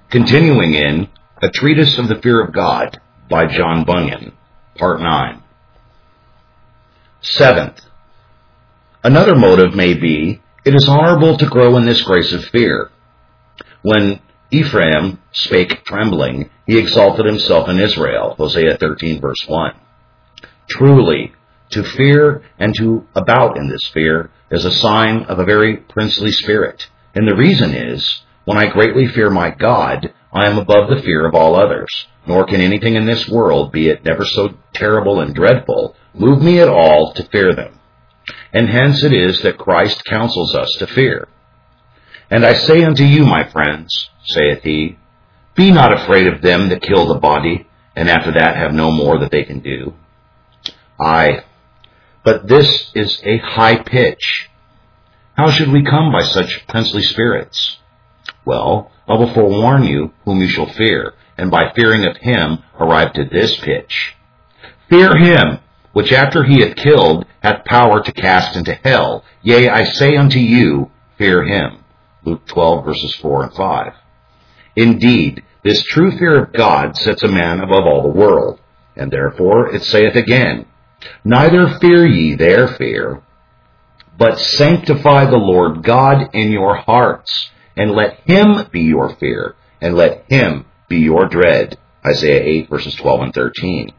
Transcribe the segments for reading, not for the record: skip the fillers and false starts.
Continuing in A Treatise of the Fear of God by John Bunyan, Part 9. Seventh, another motive may be, it is honorable to grow in this grace of fear. When Ephraim spake trembling, he exalted himself in Israel, Hosea 13, verse 1. Truly, to fear and to about in this fear is a sign of a very princely spirit. And the reason is, when I greatly fear my God, I am above the fear of all others, nor can anything in this world, be it never so terrible and dreadful, move me at all to fear them. And hence it is that Christ counsels us to fear. And I say unto you, my friends, saith he, be not afraid of them that kill the body, and after that have no more that they can do. Aye, but this is a high pitch. How should we come by such princely spirits? Well, I will forewarn you whom you shall fear, and by fearing of him arrive to this pitch. Fear him, which after he hath killed hath power to cast into hell. Yea, I say unto you, fear him. Luke 12, verses 4 and 5. Indeed, this true fear of God sets a man above all the world, and therefore it saith again, neither fear ye their fear, but sanctify the Lord God in your hearts, and let him be your fear, and let him be your dread. Isaiah 8, verses 12 and 13.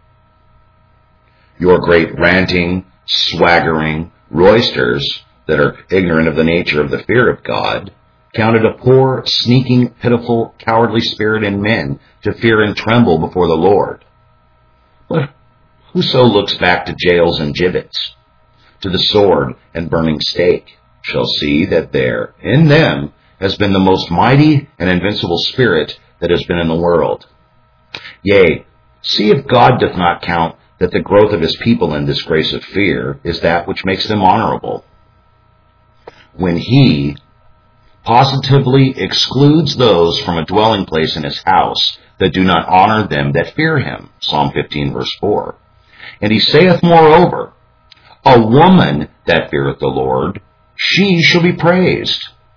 Your great ranting, swaggering roisters that are ignorant of the nature of the fear of God, counted a poor, sneaking, pitiful, cowardly spirit in men to fear and tremble before the Lord. But whoso looks back to jails and gibbets, to the sword and burning stake, shall see that there, in them, has been the most mighty and invincible spirit that has been in the world. Yea, see if God doth not count that the growth of his people in this grace of fear is that which makes them honorable, when he positively excludes those from a dwelling place in his house that do not honor them that fear him. Psalm 15, verse 4. And he saith moreover, a woman that feareth the Lord, she shall be praised.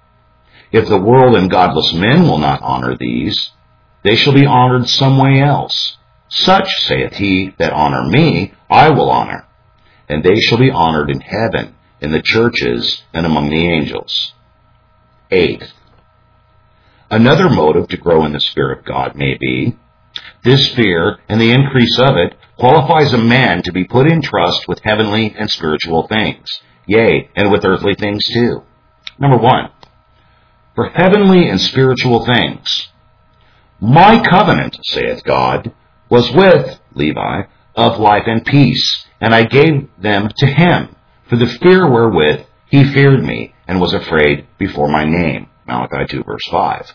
If the world and godless men will not honor these, they shall be honored some way else. Such, saith he, that honor me, I will honor. And they shall be honored in heaven, in the churches, and among the angels. Eighth, another motive to grow in the fear of God may be, this fear and the increase of it qualifies a man to be put in trust with heavenly and spiritual things, yea, and with earthly things too. Number one, for heavenly and spiritual things. My covenant, saith God, was with Levi of life and peace, and I gave them to him, for the fear wherewith he feared me, and was afraid before my name. Malachi 2, verse 5.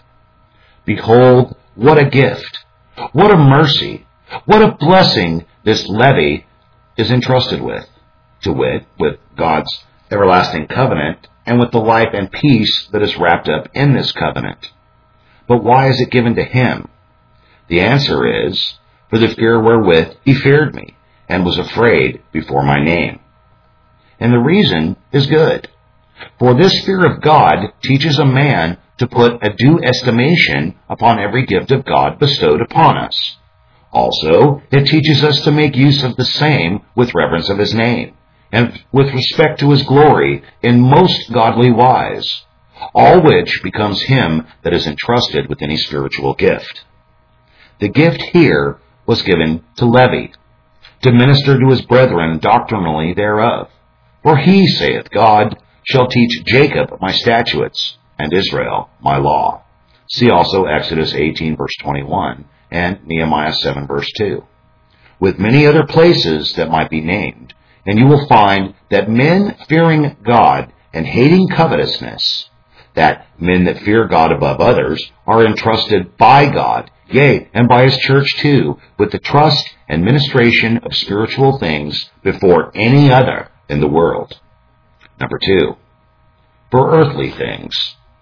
Behold, what a gift, what a mercy, what a blessing this Levi is entrusted with, to wit, with God's everlasting covenant, and with the life and peace that is wrapped up in this covenant. But why is it given to him? The answer is, for the fear wherewith he feared me, and was afraid before my name. And the reason is good. For this fear of God teaches a man to put a due estimation upon every gift of God bestowed upon us. Also, it teaches us to make use of the same with reverence of his name, and with respect to his glory in most godly wise, all which becomes him that is entrusted with any spiritual gift. The gift here was given to Levi, to minister to his brethren doctrinally thereof. For he, saith God, shall teach Jacob my statutes, and Israel my law. See also Exodus 18, verse 21, and Nehemiah 7, verse 2. With many other places that might be named, and you will find that men fearing God and hating covetousness, that men that fear God above others are entrusted by God, yea, and by his church too, with the trust and ministration of spiritual things before any other in the world. Number two, for earthly things.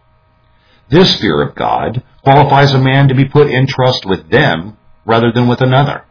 This fear of God qualifies a man to be put in trust with them rather than with another.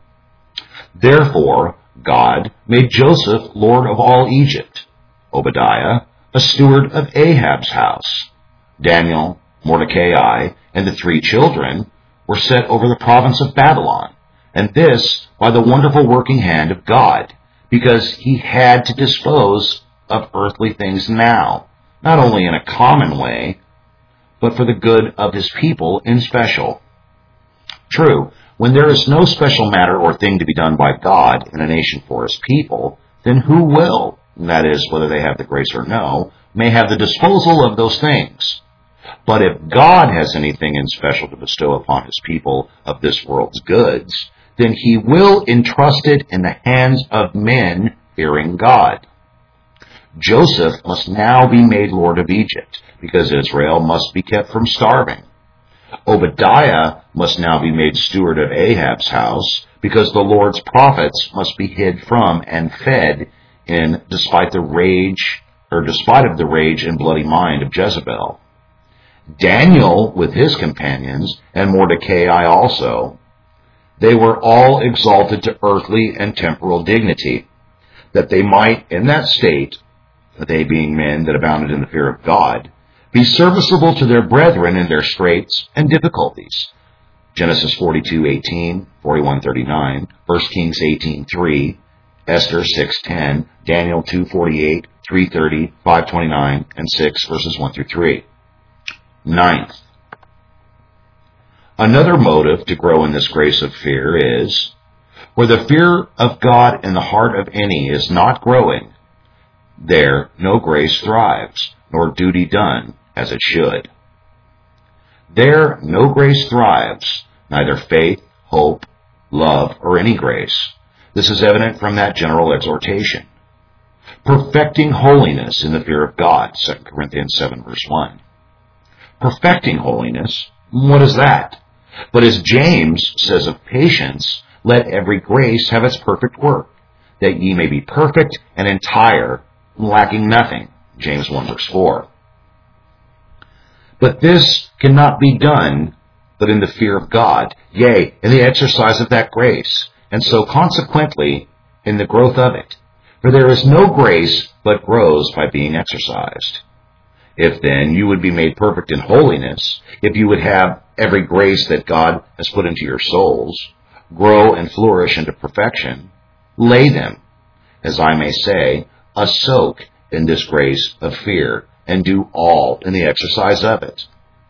Therefore, God made Joseph Lord of all Egypt, Obadiah a steward of Ahab's house, Daniel Mordecai and the 3 children were set over the province of Babylon, and this by the wonderful working hand of God, because he had to dispose of earthly things now, not only in a common way, but for the good of his people in special. True, when there is no special matter or thing to be done by God in a nation for his people, then who will, that is, whether they have the grace or no, may have the disposal of those things. But if God has anything in special to bestow upon his people of this world's goods, then he will entrust it in the hands of men fearing God. Joseph must now be made Lord of Egypt, because Israel must be kept from starving. Obadiah must now be made steward of Ahab's house, because the Lord's prophets must be hid from and fed in despite of the rage and bloody mind of Jezebel. Daniel with his companions, and Mordecai also, they were all exalted to earthly and temporal dignity, that they might, in that state, they being men that abounded in the fear of God, be serviceable to their brethren in their straits and difficulties. Genesis 42:18, 41:39, 1 Kings 18:3, Esther 6:10, Daniel 2:48, 3:30, 5:29, and 6 verses 1 through 3. Ninth, another motive to grow in this grace of fear is, where the fear of God in the heart of any is not growing, there no grace thrives, nor duty done as it should. There no grace thrives, neither faith, hope, love, or any grace. This is evident from that general exhortation. Perfecting holiness in the fear of God, 2 Corinthians 7 verse 1. Perfecting holiness, what is that? But as James says of patience, let every grace have its perfect work, that ye may be perfect and entire, lacking nothing. James 1 verse 4. But this cannot be done but in the fear of God, yea, in the exercise of that grace, and so consequently in the growth of it. For there is no grace but grows by being exercised. If then you would be made perfect in holiness, if you would have every grace that God has put into your souls, grow and flourish into perfection, lay them, as I may say, a soak in this grace of fear, and do all in the exercise of it.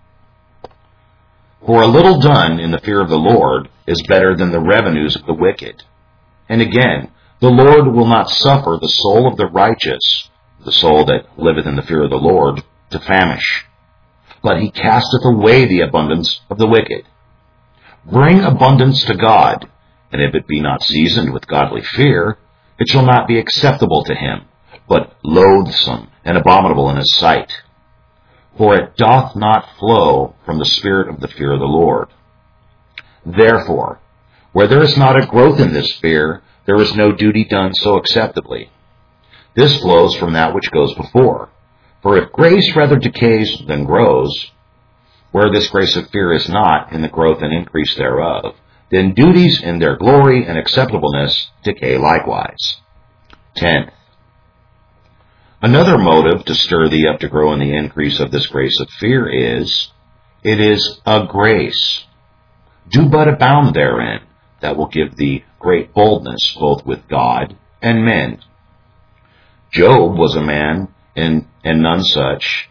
For a little done in the fear of the Lord is better than the revenues of the wicked. And again, the Lord will not suffer the soul of the righteous, the soul that liveth in the fear of the Lord, to famish, but he casteth away the abundance of the wicked. Bring abundance to God, and if it be not seasoned with godly fear, it shall not be acceptable to him, but loathsome and abominable in his sight. For it doth not flow from the spirit of the fear of the Lord. Therefore, where there is not a growth in this fear, there is no duty done so acceptably. This flows from that which goes before. For if grace rather decays than grows, where this grace of fear is not in the growth and increase thereof, then duties in their glory and acceptableness decay likewise. 10th, another motive to stir thee up to grow in the increase of this grace of fear is, it is a grace. Do but abound therein, that will give thee great boldness both with God and men. Job was a man and none such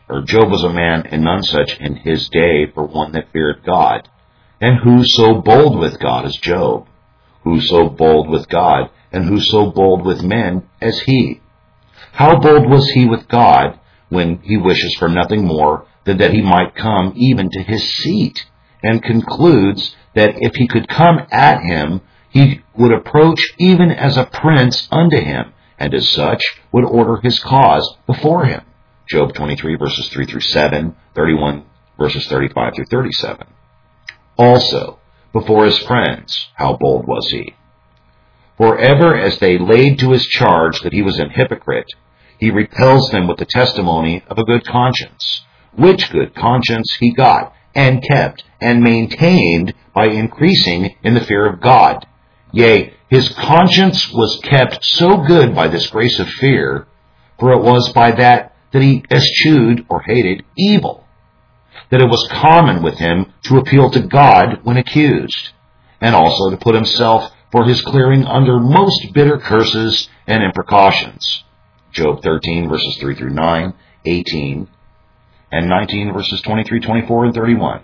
in his day for one that feared God. And who so bold with God as Job? Who so bold with God, and who so bold with men as he? How bold was he with God, when he wishes for nothing more than that he might come even to his seat, and concludes that if he could come at him, he would approach even as a prince unto him, and as such would order his cause before him. Job 23 verses 3 through 7, 31 verses 35 through 37. Also, before his friends, how bold was he? For ever as they laid to his charge that he was an hypocrite, he repels them with the testimony of a good conscience, which good conscience he got, and kept, and maintained by increasing in the fear of God. Yea, his conscience was kept so good by this grace of fear, for it was by that he eschewed or hated evil. that it was common with him to appeal to God when accused, and also to put himself for his clearing under most bitter curses and imprecations. Job 13, verses 3 through 9, 18, and 19, verses 23, 24, and 31.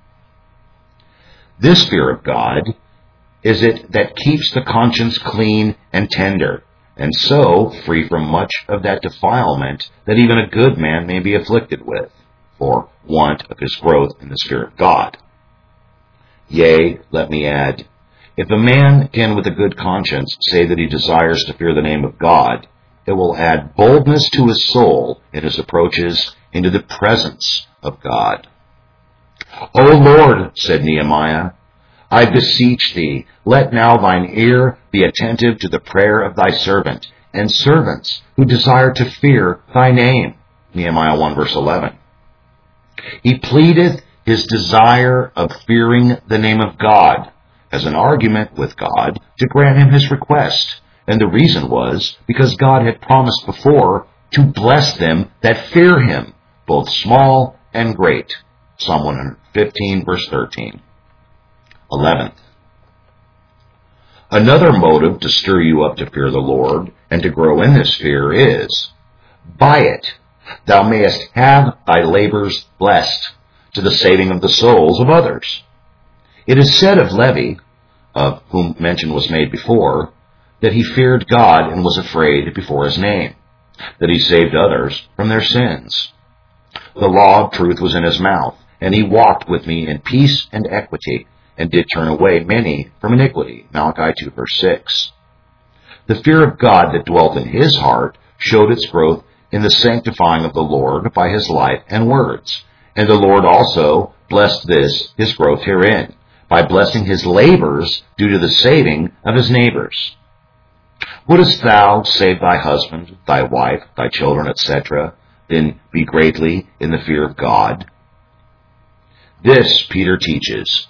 This fear of God is it that keeps the conscience clean and tender, and so free from much of that defilement that even a good man may be afflicted with, for want of his growth in the fear of God. Yea, let me add, if a man can with a good conscience say that he desires to fear the name of God, it will add boldness to his soul in his approaches into the presence of God. O Lord, said Nehemiah, I beseech thee, let now thine ear be attentive to the prayer of thy servant, and servants who desire to fear thy name. Nehemiah 1, verse 11. He pleadeth his desire of fearing the name of God as an argument with God to grant him his request, and the reason was because God had promised before to bless them that fear him, both small and great. Psalm 115, verse 13. 11th. Another motive to stir you up to fear the Lord and to grow in this fear is, by it thou mayest have thy labors blessed to the saving of the souls of others. It is said of Levi, of whom mention was made before, that he feared God and was afraid before his name, that he saved others from their sins. The law of truth was in his mouth, and he walked with me in peace and equity, and did turn away many from iniquity. Malachi 2, verse 6. The fear of God that dwelt in his heart showed its growth in the sanctifying of the Lord by his life and words. And the Lord also blessed his growth herein, by blessing his labors due to the saving of his neighbors. Wouldest thou save thy husband, thy wife, thy children, etc., then be greatly in the fear of God? This Peter teaches.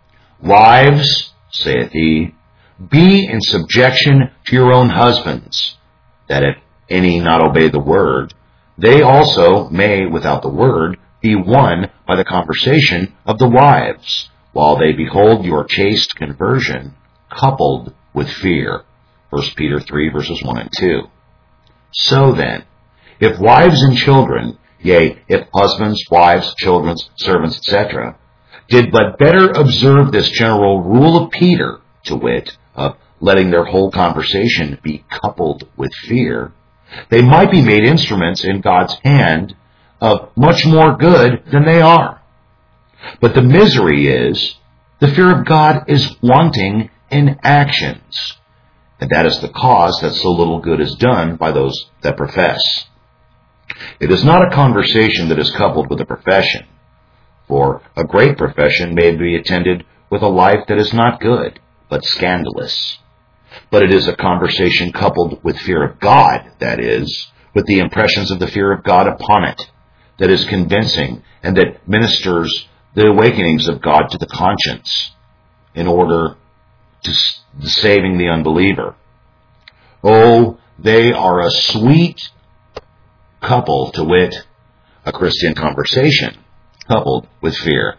Wives, saith he, be in subjection to your own husbands, that if any not obey the word, they also may, without the word, be won by the conversation of the wives, while they behold your chaste conversion, coupled with fear. 1 Peter 3, verses 1 and 2. So then, if wives and children, yea, if husbands, wives, children, servants, etc., did but better observe this general rule of Peter, to wit, of letting their whole conversation be coupled with fear, they might be made instruments in God's hand of much more good than they are. But the misery is, the fear of God is wanting in actions, and that is the cause that so little good is done by those that profess. It is not a conversation that is coupled with a profession, for a great profession may be attended with a life that is not good, but scandalous. But it is a conversation coupled with fear of God, that is, with the impressions of the fear of God upon it, that is convincing and that ministers the awakenings of God to the conscience in order to saving the unbeliever. Oh, they are a sweet couple, to wit, a Christian conversation coupled with fear.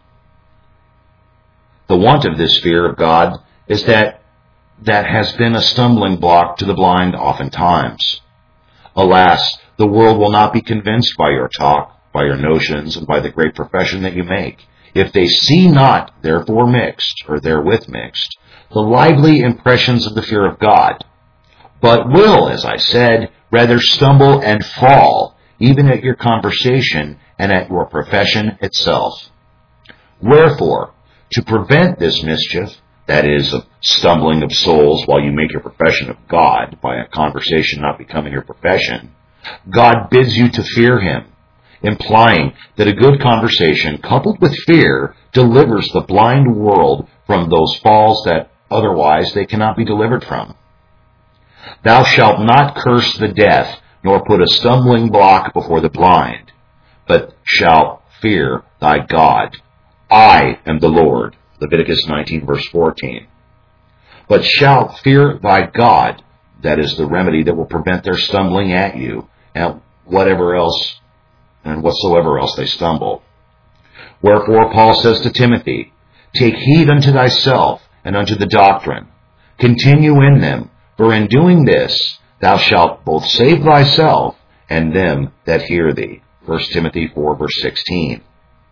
The want of this fear of God is that has been a stumbling block to the blind oftentimes. Alas, the world will not be convinced by your talk, by your notions, and by the great profession that you make, if they see not, therefore mixed, or therewith mixed, the lively impressions of the fear of God, but will, as I said, rather stumble and fall, even at your conversation and at your profession itself. Wherefore, to prevent this mischief, that is, of stumbling of souls while you make your profession of God by a conversation not becoming your profession, God bids you to fear him, implying that a good conversation coupled with fear delivers the blind world from those falls that otherwise they cannot be delivered from. Thou shalt not curse the deaf, nor put a stumbling block before the blind, but shalt fear thy God. I am the Lord. Leviticus 19, verse 14. But shalt fear thy God. That is the remedy that will prevent their stumbling at you and whatsoever else they stumble. Wherefore Paul says to Timothy, take heed unto thyself and unto the doctrine. Continue in them, for in doing this thou shalt both save thyself and them that hear thee. 1 Timothy 4, verse 16.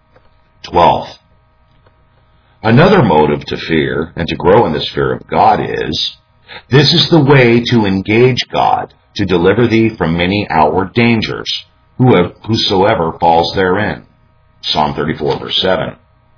12. Another motive to fear and to grow in this fear of God is, this is the way to engage God to deliver thee from many outward dangers, whosoever falls therein. Psalm 34, verse 7.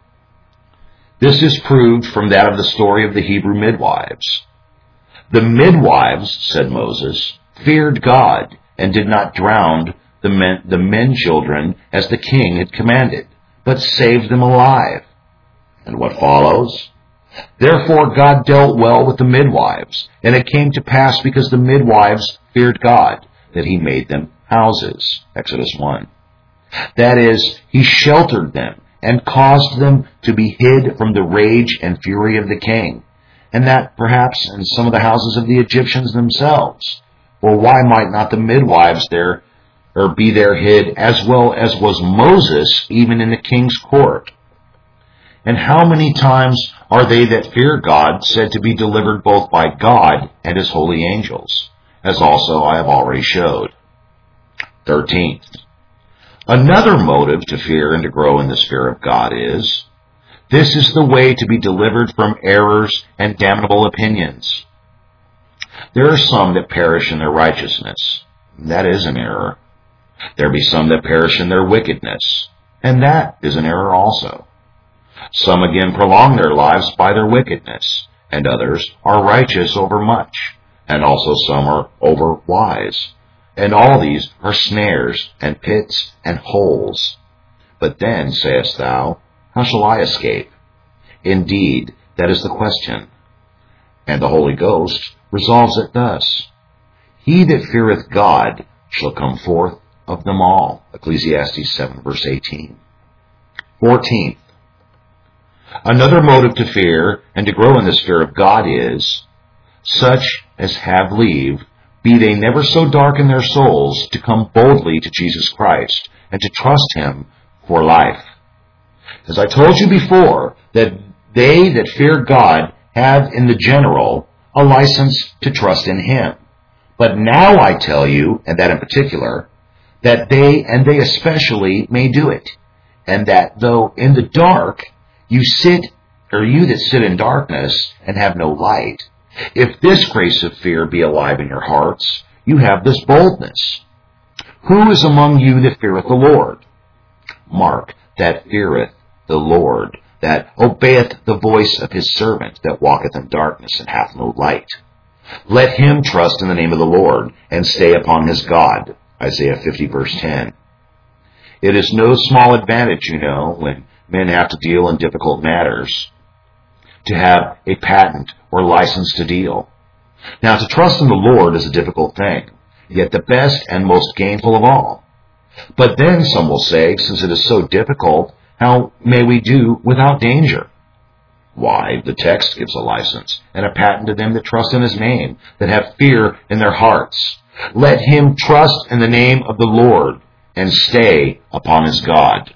This is proved from that of the story of the Hebrew midwives. The midwives, said Moses, feared God and did not drown the men children as the king had commanded, but saved them alive. And what follows? Therefore God dealt well with the midwives, and it came to pass because the midwives feared God, that he made them houses. Exodus 1. That is, he sheltered them and caused them to be hid from the rage and fury of the king, and that perhaps in some of the houses of the Egyptians themselves. For why might not the midwives be there hid, as well as was Moses even in the king's court? And how many times are they that fear God said to be delivered both by God and his holy angels, as also I have already showed. 13th. Another motive to fear and to grow in the fear of God is, this is the way to be delivered from errors and damnable opinions. There are some that perish in their righteousness. That is an error. There be some that perish in their wickedness, and that is an error also. Some again prolong their lives by their wickedness, and others are righteous over much, and also some are over wise. And all these are snares, and pits, and holes. But then, sayest thou, how shall I escape? Indeed, that is the question. And the Holy Ghost resolves it thus. He that feareth God shall come forth of them all. Ecclesiastes 7, verse 18. 14th. Another motive to fear and to grow in this fear of God is, such as have leave, be they never so dark in their souls, to come boldly to Jesus Christ and to trust him for life. As I told you before, that they that fear God have in the general a license to trust in him. But now I tell you, and that in particular, that they especially may do it, and that though in the dark you that sit in darkness and have no light, if this grace of fear be alive in your hearts, you have this boldness. Who is among you that feareth the Lord? Mark, that feareth the Lord, that obeyeth the voice of his servant, that walketh in darkness and hath no light. Let him trust in the name of the Lord, and stay upon his God. Isaiah 50, verse 10. It is no small advantage, when men have to deal in difficult matters, to have a patent or license to deal. Now, to trust in the Lord is a difficult thing, yet the best and most gainful of all. But then some will say, since it is so difficult, how may we do without danger? Why, the text gives a license and a patent to them that trust in his name, that have fear in their hearts. Let him trust in the name of the Lord and stay upon his God.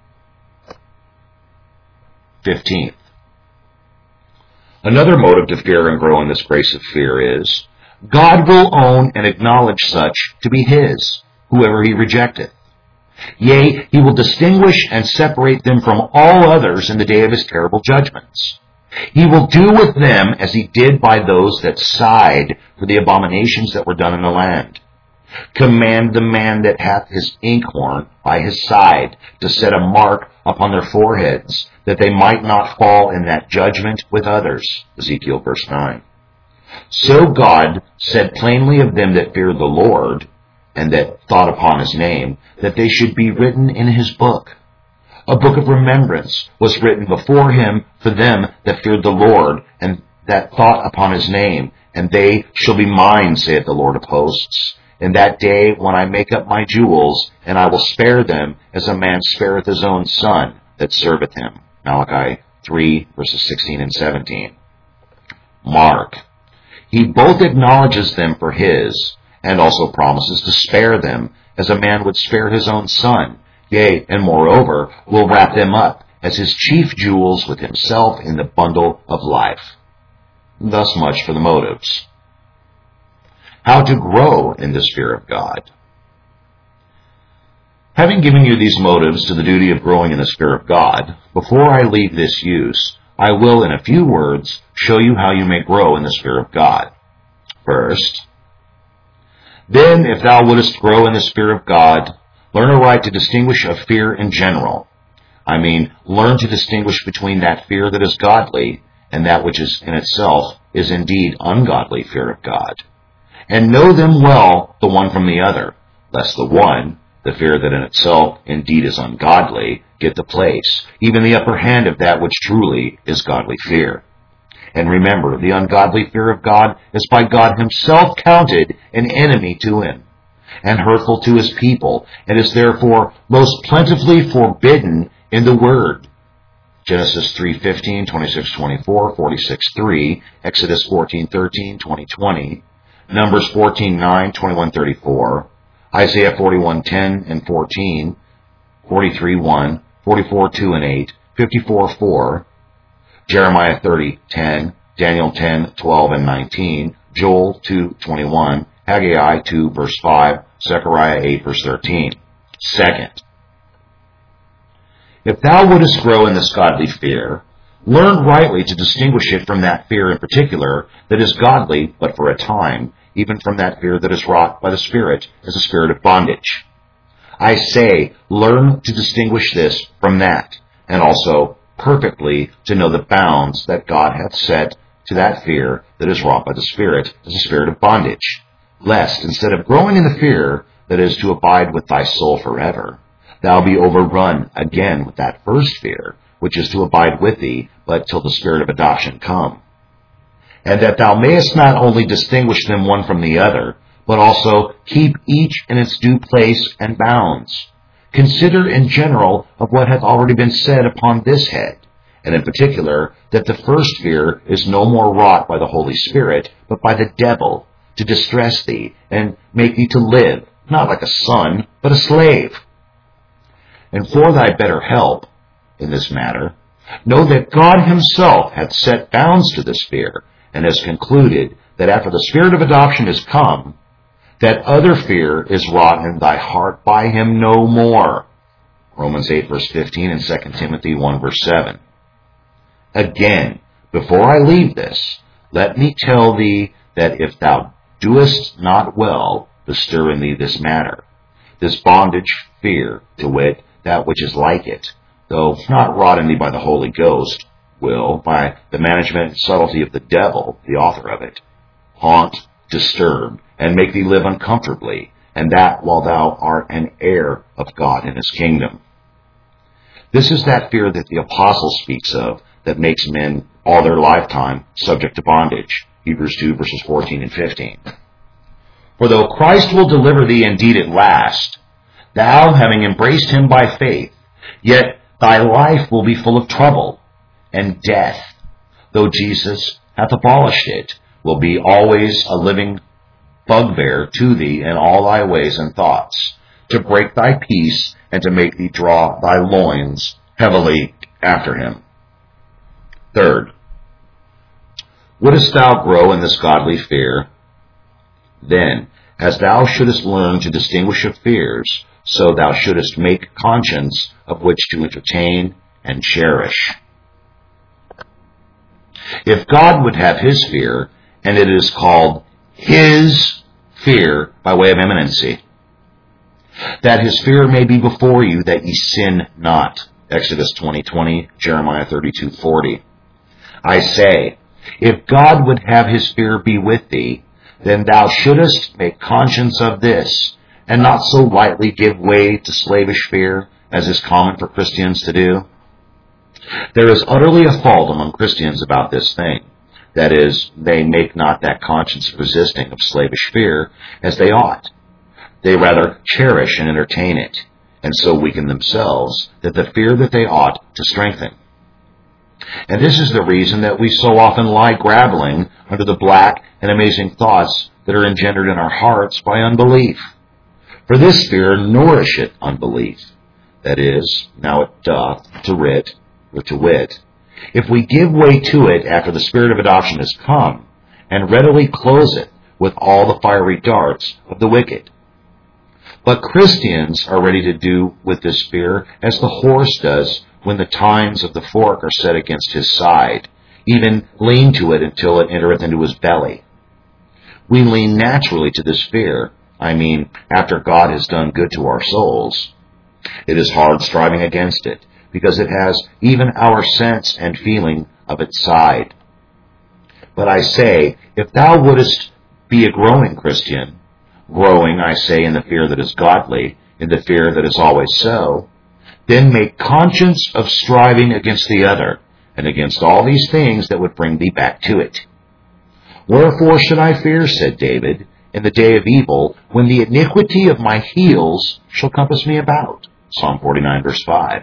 15th. Another motive to fear and grow in this grace of fear is, God will own and acknowledge such to be his, whoever he rejecteth. Yea, he will distinguish and separate them from all others in the day of his terrible judgments. He will do with them as he did by those that sighed for the abominations that were done in the land. Command the man that hath his inkhorn by his side to set a mark upon their foreheads, that they might not fall in that judgment with others. Ezekiel verse 9. So God said plainly of them that feared the Lord, and that thought upon his name, that they should be written in his book. A book of remembrance was written before him for them that feared the Lord, and that thought upon his name, and they shall be mine, saith the Lord of hosts, in that day when I make up my jewels, and I will spare them as a man spareth his own son that serveth him. Malachi 3, verses 16 and 17. Mark, he both acknowledges them for his, and also promises to spare them as a man would spare his own son, Yea, and moreover, will wrap them up as his chief jewels with himself in the bundle of life. Thus much for the motives. How to grow in the fear of God. Having given you these motives to the duty of growing in the fear of God, before I leave this use, I will in a few words show you how you may grow in the fear of God. First, then if thou wouldest grow in the fear of God, learn aright to distinguish of fear in general. I mean, learn to distinguish between that fear that is godly and that which is in itself is indeed ungodly fear of God. And know them well the one from the other, lest the one, the fear that in itself indeed is ungodly, get the place, even the upper hand of that which truly is godly fear. And remember, the ungodly fear of God is by God himself counted an enemy to him, and hurtful to his people, and is therefore most plentifully forbidden in the Word. Genesis 3:15, 26:24, 46:3, Exodus 14:13, 20:20, Numbers 14:9, 21:34, Isaiah 41:10 and 14, 43:1, 44:2 and 8, 54:4, Jeremiah 30:10, Daniel 10:12 and 19, Joel 2:21, Haggai 2 verse 5, Zechariah 8 verse 13. Second, if thou wouldest grow in this godly fear, learn rightly to distinguish it from that fear in particular that is godly but for a time, even from that fear that is wrought by the Spirit as a spirit of bondage. I say, learn to distinguish this from that, and also perfectly to know the bounds that God hath set to that fear that is wrought by the Spirit as a spirit of bondage, lest, instead of growing in the fear that is to abide with thy soul forever, thou be overrun again with that first fear, which is to abide with thee, but till the Spirit of adoption come. And that thou mayest not only distinguish them one from the other, but also keep each in its due place and bounds. Consider in general of what hath already been said upon this head, and in particular that the first fear is no more wrought by the Holy Spirit, but by the devil, to distress thee and make thee to live, not like a son, but a slave. And for thy better help in this matter, know that God himself hath set bounds to this fear, and has concluded that after the Spirit of adoption is come, that other fear is wrought in thy heart by him no more. Romans 8 verse 15 and 2 Timothy 1 verse 7. Again, before I leave this, let me tell thee that if thou doest not well bestir in thee this matter, this bondage, fear, to wit, that which is like it, though not wrought in thee by the Holy Ghost, will, by the management and subtlety of the devil, the author of it, haunt, disturb, and make thee live uncomfortably, and that while thou art an heir of God in his kingdom. This is that fear that the apostle speaks of that makes men all their lifetime subject to bondage. Hebrews 2 verses 14 and 15. For though Christ will deliver thee indeed at last, thou having embraced him by faith, yet thy life will be full of trouble, and death, though Jesus hath abolished it, will be always a living bugbear to thee in all thy ways and thoughts, to break thy peace and to make thee draw thy loins heavily after him. Third, wouldest thou grow in this godly fear? Then, as thou shouldest learn to distinguish of fears, so thou shouldest make conscience of which to entertain and cherish. If God would have his fear, and it is called his fear by way of eminency, that his fear may be before you, that ye sin not. Exodus 20:20, Jeremiah 32:40. I say, if God would have his fear be with thee, then thou shouldest make conscience of this, and not so lightly give way to slavish fear, as is common for Christians to do. There is utterly a fault among Christians about this thing. That is, they make not that conscience resisting of slavish fear as they ought. They rather cherish and entertain it, and so weaken themselves that the fear that they ought to strengthen. And this is the reason that we so often lie grappling under the black and amazing thoughts that are engendered in our hearts by unbelief. For this fear nourisheth unbelief. that is, now it doth, to wit, if we give way to it after the Spirit of adoption is come, and readily close it with all the fiery darts of the wicked. But Christians are ready to do with this fear as the horse does when the tines of the fork are set against his side, even lean to it until it entereth into his belly. We lean naturally to this fear, after God has done good to our souls. It is hard striving against it, because it has even our sense and feeling of its side. But I say, if thou wouldest be a growing Christian, growing, I say, in the fear that is godly, in the fear that is always so, then make conscience of striving against the other, and against all these things that would bring thee back to it. Wherefore should I fear, said David, in the day of evil, when the iniquity of my heels shall compass me about? Psalm 49, verse 5.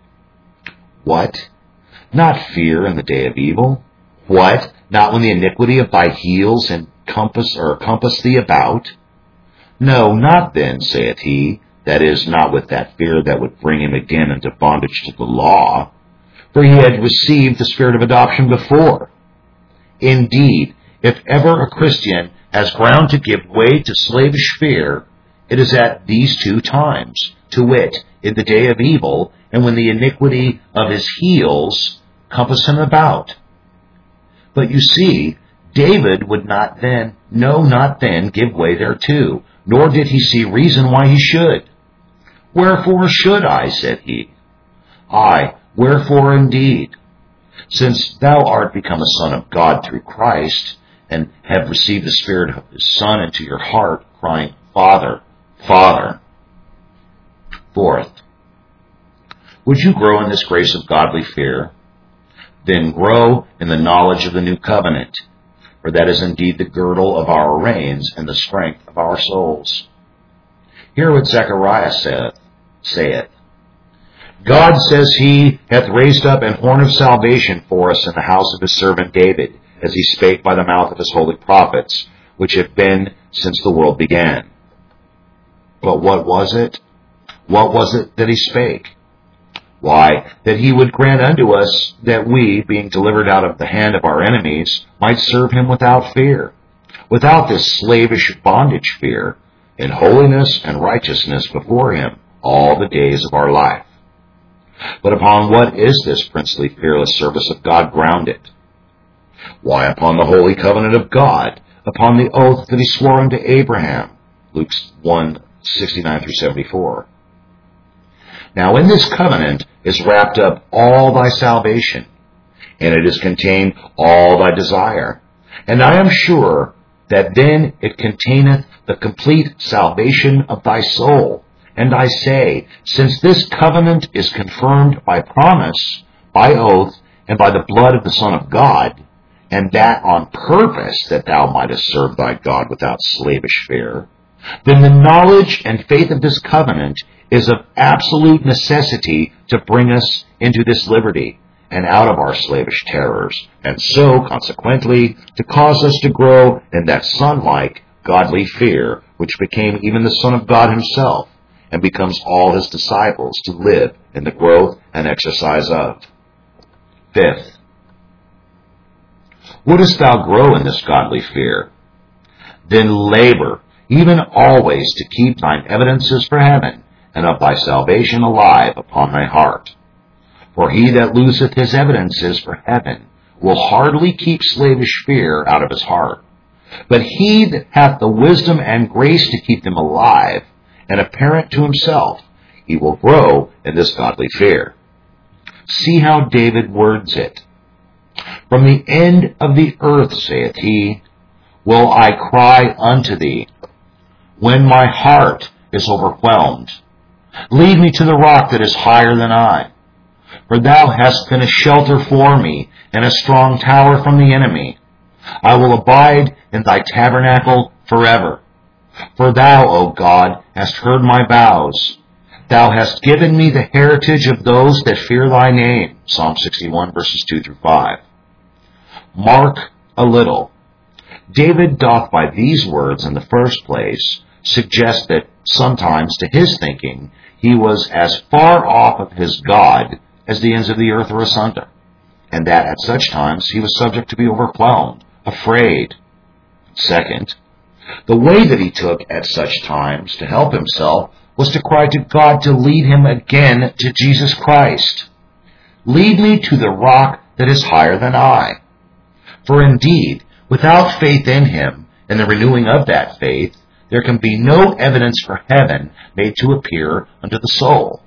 What? Not fear in the day of evil? What? Not when the iniquity of thy heels compass thee about? No, not then, saith he, that is, not with that fear that would bring him again into bondage to the law, for he had received the Spirit of adoption before. Indeed, if ever a Christian has ground to give way to slavish fear, it is at these two times, to wit, in the day of evil, and when the iniquity of his heels compass him about. But you see, David would not then give way thereto, nor did he see reason why he should. Wherefore should I, said he. Aye, wherefore indeed? Since thou art become a son of God through Christ, and have received the Spirit of his Son into your heart, crying, Father, Father. Fourth, would you grow in this grace of godly fear? Then grow in the knowledge of the new covenant, for that is indeed the girdle of our reins and the strength of our souls. Hear what Zechariah saith. God, says he, hath raised up an horn of salvation for us in the house of his servant David, as he spake by the mouth of his holy prophets, which have been since the world began. But what was it? What was it that he spake? Why, that he would grant unto us that we, being delivered out of the hand of our enemies, might serve him without fear, without this slavish bondage fear, in holiness and righteousness before him all the days of our life. But upon what is this princely fearless service of God grounded? Why, upon the holy covenant of God, upon the oath that he swore unto Abraham, Luke 1:69-74. Now in this covenant is wrapped up all thy salvation, and it is contained all thy desire. And I am sure that then it containeth the complete salvation of thy soul. And I say, since this covenant is confirmed by promise, by oath, and by the blood of the Son of God, and that on purpose that thou mightest serve thy God without slavish fear, then the knowledge and faith of this covenant is of absolute necessity to bring us into this liberty and out of our slavish terrors, and so, consequently, to cause us to grow in that son-like, godly fear, which became even the Son of God himself, and becomes all his disciples to live in the growth and exercise of. Fifth, wouldest thou grow in this godly fear? Then labor, even always, to keep thine evidences for heaven, and of thy salvation alive upon thy heart. For he that loseth his evidences for heaven will hardly keep slavish fear out of his heart. But he that hath the wisdom and grace to keep them alive and apparent to himself, he will grow in this godly fear. See how David words it. From the end of the earth, saith he, will I cry unto thee, when my heart is overwhelmed. Lead me to the rock that is higher than I. For thou hast been a shelter for me, and a strong tower from the enemy. I will abide in thy tabernacle forever. For thou, O God, hast heard my vows. Thou hast given me the heritage of those that fear thy name. Psalm 61, verses 2-5. Mark a little. David doth by these words in the first place suggest that sometimes, to his thinking, he was as far off of his God as the ends of the earth are asunder, and that at such times he was subject to be overwhelmed, afraid. Second, the way that he took at such times to help himself was to cry to God to lead him again to Jesus Christ. Lead me to the rock that is higher than I. For indeed, without faith in him and the renewing of that faith, there can be no evidence for heaven made to appear unto the soul.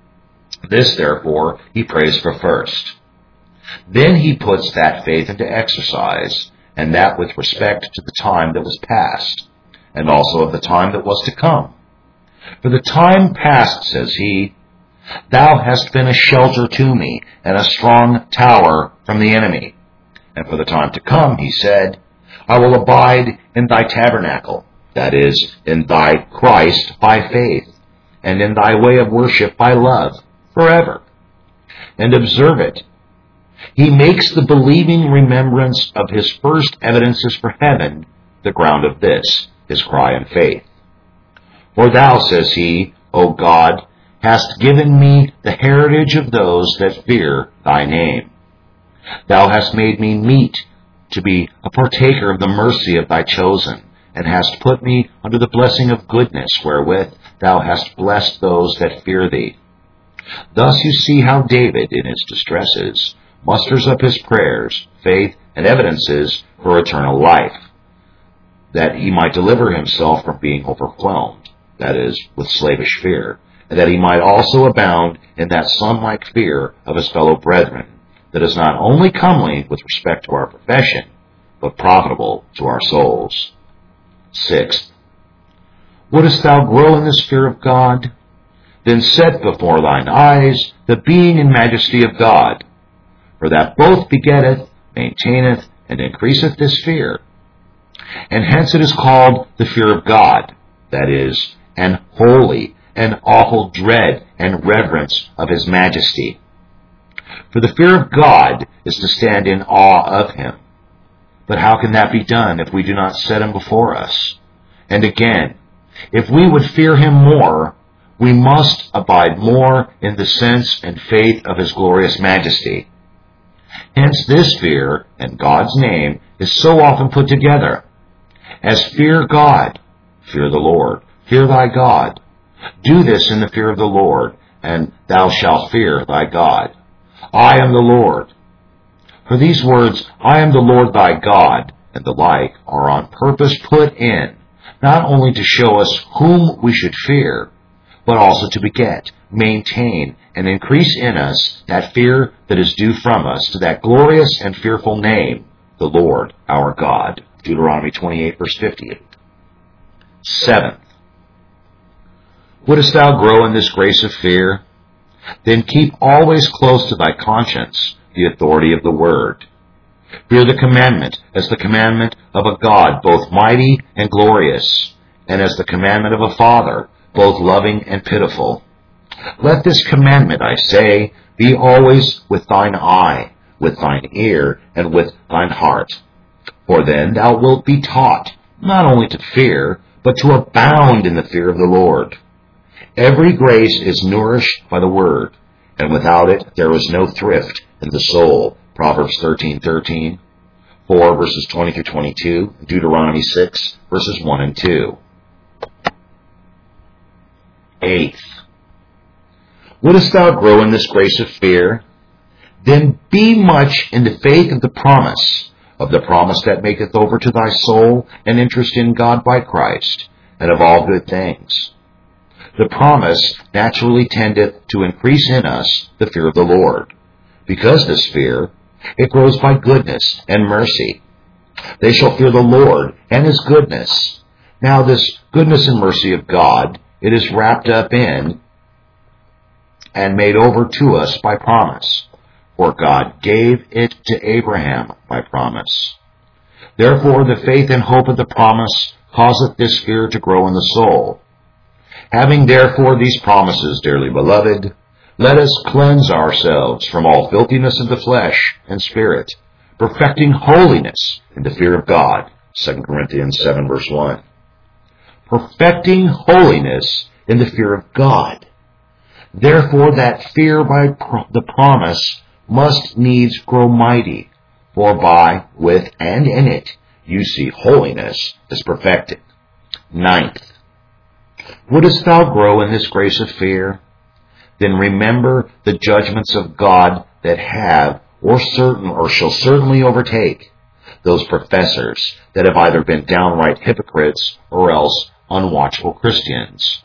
This, therefore, he prays for first. Then he puts that faith into exercise, and that with respect to the time that was past, and also of the time that was to come. For the time past, says he, thou hast been a shelter to me, and a strong tower from the enemy. And for the time to come, he said, I will abide in thy tabernacle, that is, in thy Christ by faith, and in thy way of worship by love, forever. And observe it. He makes the believing remembrance of his first evidences for heaven the ground of this, his cry and faith. For thou, says he, O God, hast given me the heritage of those that fear thy name. Thou hast made me meet to be a partaker of the mercy of thy chosen, and hast put me under the blessing of goodness, wherewith thou hast blessed those that fear thee. Thus you see how David, in his distresses, musters up his prayers, faith, and evidences for eternal life, that he might deliver himself from being overwhelmed, that is, with slavish fear, and that he might also abound in that son-like fear of his fellow brethren, that is not only comely with respect to our profession, but profitable to our souls. Sixth, wouldest thou grow in this fear of God? Then set before thine eyes the being and majesty of God, for that both begetteth, maintaineth, and increaseth this fear. And hence it is called the fear of God, that is, an holy and awful dread and reverence of his majesty. For the fear of God is to stand in awe of him. But how can that be done if we do not set him before us? And again, if we would fear him more, we must abide more in the sense and faith of his glorious majesty. Hence this fear, and God's name, is so often put together. As fear God, fear the Lord, fear thy God. Do this in the fear of the Lord, and thou shalt fear thy God. I am the Lord. For these words, I am the Lord thy God, and the like, are on purpose put in, not only to show us whom we should fear, but also to beget, maintain, and increase in us that fear that is due from us to that glorious and fearful name, the Lord our God. Deuteronomy 28, verse 58. Seventh, wouldest thou grow in this grace of fear? Then keep always close to thy conscience the authority of the word. Fear the commandment as the commandment of a God both mighty and glorious, and as the commandment of a Father, both loving and pitiful. Let this commandment, I say, be always with thine eye, with thine ear, and with thine heart. For then thou wilt be taught, not only to fear, but to abound in the fear of the Lord. Every grace is nourished by the word, and without it there is no thrift in the soul. Proverbs 13:13, 4 verses 20 through 22, Deuteronomy 6 verses 1 and 2. Eighth, wouldest thou grow in this grace of fear? Then be much in the faith of the promise that maketh over to thy soul an interest in God by Christ, and of all good things. The promise naturally tendeth to increase in us the fear of the Lord. Because this fear, it grows by goodness and mercy. They shall fear the Lord and his goodness. Now this goodness and mercy of God, it is wrapped up in and made over to us by promise. For God gave it to Abraham by promise. Therefore the faith and hope of the promise causeth this fear to grow in the soul. Having therefore these promises, dearly beloved, let us cleanse ourselves from all filthiness of the flesh and spirit, perfecting holiness in the fear of God. 2 Corinthians 7 verse 1. Perfecting holiness in the fear of God. Therefore that fear by the promise must needs grow mighty, for by, with, and in it you see holiness is perfected. Ninth, wouldst thou grow in this grace of fear? Then remember the judgments of God that have, or shall certainly overtake, those professors that have either been downright hypocrites or else unwatchful Christians.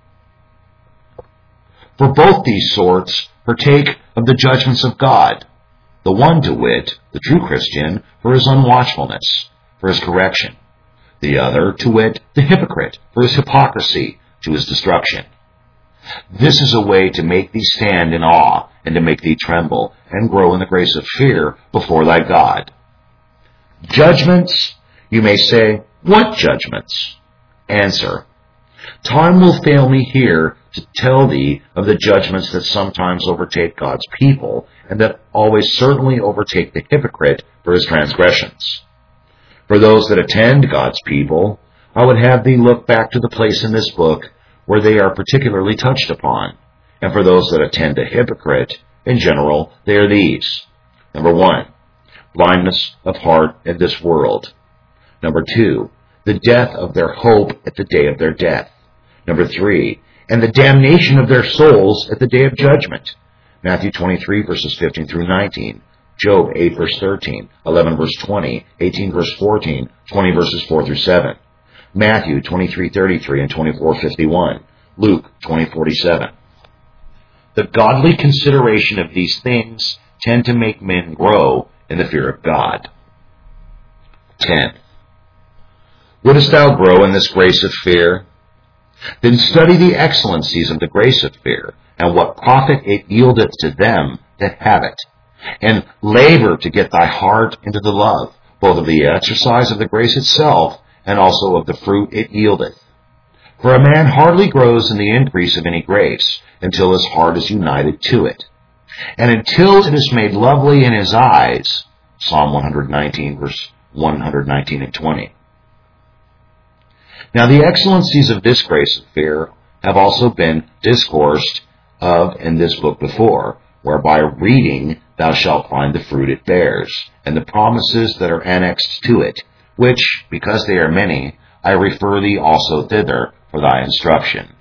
For both these sorts partake of the judgments of God, the one, to wit, the true Christian, for his unwatchfulness, for his correction; the other, to wit, the hypocrite, for his hypocrisy, to his destruction. This is a way to make thee stand in awe, and to make thee tremble, and grow in the grace of fear before thy God. Judgments? You may say, what judgments? Answer: time will fail me here to tell thee of the judgments that sometimes overtake God's people, and that always certainly overtake the hypocrite for his transgressions. For those that attend God's people, I would have thee look back to the place in this book where they are particularly touched upon. And for those that attend the hypocrite, in general, they are these. Number 1, blindness of heart in this world. Number 2, the death of their hope at the day of their death. Number 3, and the damnation of their souls at the day of judgment. Matthew 23, verses 15 through 19. Job 8, verse 13. 11, verse 20. 18, verse 14. 20, verses 4 through 7. Matthew 23:33 and 24:51. Luke 20:47. The godly consideration of these things tend to make men grow in the fear of God. 10. Wouldst thou grow in this grace of fear? Then study the excellencies of the grace of fear, and what profit it yieldeth to them that have it. And labor to get thy heart into the love, both of the exercise of the grace itself, and also of the fruit it yieldeth. For a man hardly grows in the increase of any grace, until his heart is united to it, and until it is made lovely in his eyes. Psalm 119, verse 119 and 20. Now the excellencies of this grace of fear have also been discoursed of in this book before, whereby reading thou shalt find the fruit it bears, and the promises that are annexed to it, which, because they are many, I refer thee also thither for thy instruction.